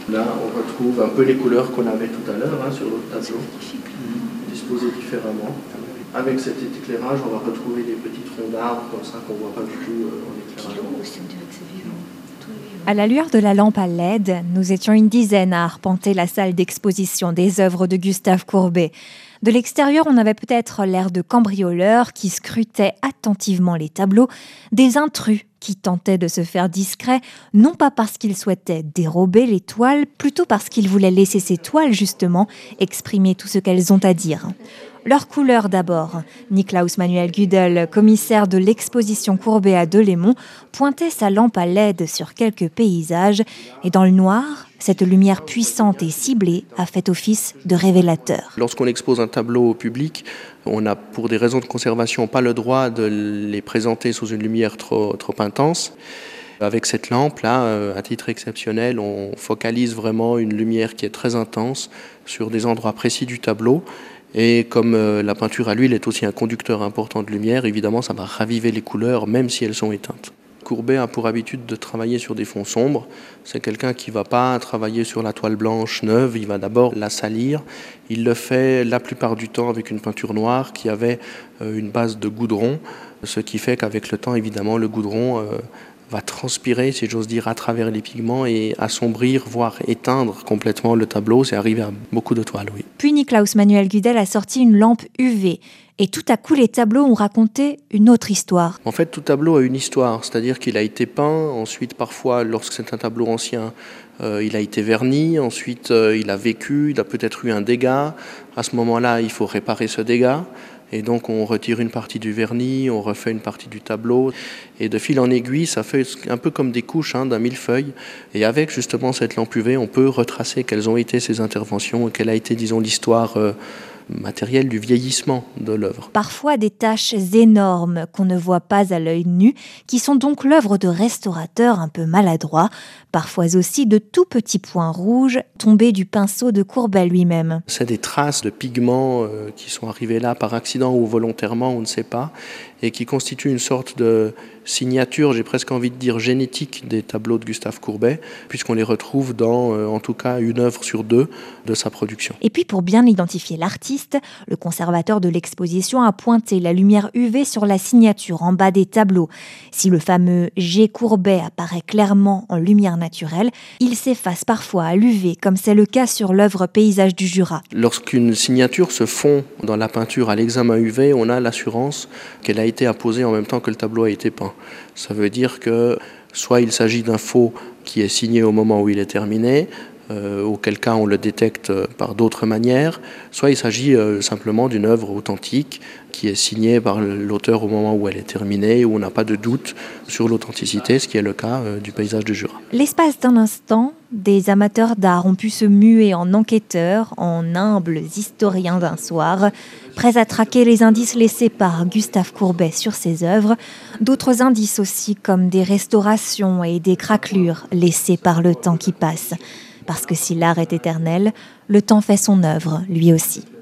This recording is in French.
Là, on retrouve un peu les couleurs qu'on avait tout à l'heure sur l'autre tableau, disposées différemment. Avec cet éclairage, on va retrouver des petits troncs d'arbres comme ça qu'on ne voit pas du tout en éclairage. À la lueur de la lampe à LED, nous étions une dizaine à arpenter la salle d'exposition des œuvres de Gustave Courbet. De l'extérieur, on avait peut-être l'air de cambrioleurs qui scrutaient attentivement les tableaux, des intrus qui tentaient de se faire discrets, non pas parce qu'ils souhaitaient dérober les toiles, plutôt parce qu'ils voulaient laisser ces toiles, justement, exprimer tout ce qu'elles ont à dire. Leur couleur d'abord. Niklaus Manuel Gudel, commissaire de l'exposition Courbet à Delémont, pointait sa lampe à LED sur quelques paysages et dans le noir, cette lumière puissante et ciblée a fait office de révélateur. Lorsqu'on expose un tableau au public, on a pour des raisons de conservation pas le droit de les présenter sous une lumière trop intense. Avec cette lampe-là, à titre exceptionnel, on focalise vraiment une lumière qui est très intense sur des endroits précis du tableau. Et comme la peinture à l'huile est aussi un conducteur important de lumière, évidemment, ça va raviver les couleurs, même si elles sont éteintes. Courbet a pour habitude de travailler sur des fonds sombres. C'est quelqu'un qui ne va pas travailler sur la toile blanche neuve, il va d'abord la salir. Il le fait la plupart du temps avec une peinture noire qui avait une base de goudron, ce qui fait qu'avec le temps, évidemment, le goudron va transpirer, si j'ose dire, à travers les pigments et assombrir, voire éteindre complètement le tableau. C'est arrivé à beaucoup de toiles, oui. Puis Niklaus Manuel Gudel a sorti une lampe UV. Et tout à coup, les tableaux ont raconté une autre histoire. En fait, tout tableau a une histoire, c'est-à-dire qu'il a été peint, ensuite parfois, lorsque c'est un tableau ancien, il a été verni, ensuite il a vécu, il a peut-être eu un dégât. À ce moment-là, il faut réparer ce dégât. Et donc on retire une partie du vernis, on refait une partie du tableau. Et de fil en aiguille, ça fait un peu comme des couches d'un millefeuille. Et avec justement cette lampe UV, on peut retracer quelles ont été ces interventions et quelle a été, disons, l'histoire matérielle du vieillissement de l'œuvre. Parfois des taches énormes qu'on ne voit pas à l'œil nu, qui sont donc l'œuvre de restaurateurs un peu maladroits, parfois aussi de tout petits points rouges tombés du pinceau de Courbet lui-même. C'est des traces de pigments qui sont arrivés là par accident ou volontairement, on ne sait pas, et qui constituent une sorte de signature, j'ai presque envie de dire génétique des tableaux de Gustave Courbet, puisqu'on les retrouve dans, en tout cas, une œuvre sur deux de sa production. Et puis pour bien identifier l'artiste, le conservateur de l'exposition a pointé la lumière UV sur la signature en bas des tableaux. Si le fameux G Courbet apparaît clairement en lumière naturelle, il s'efface parfois à l'UV, comme c'est le cas sur l'œuvre Paysage du Jura. Lorsqu'une signature se fond dans la peinture à l'examen UV, on a l'assurance qu'elle a été apposée en même temps que le tableau a été peint. Ça veut dire que soit il s'agit d'un faux qui est signé au moment où il est terminé, auquel cas on le détecte par d'autres manières, soit il s'agit simplement d'une œuvre authentique qui est signée par l'auteur au moment où elle est terminée, où on n'a pas de doute sur l'authenticité, ce qui est le cas du Paysage du Jura. L'espace d'un instant, des amateurs d'art ont pu se muer en enquêteurs, en humbles historiens d'un soir, prêts à traquer les indices laissés par Gustave Courbet sur ses œuvres, d'autres indices aussi comme des restaurations et des craquelures laissées par le temps qui passe. Parce que si l'art est éternel, le temps fait son œuvre, lui aussi.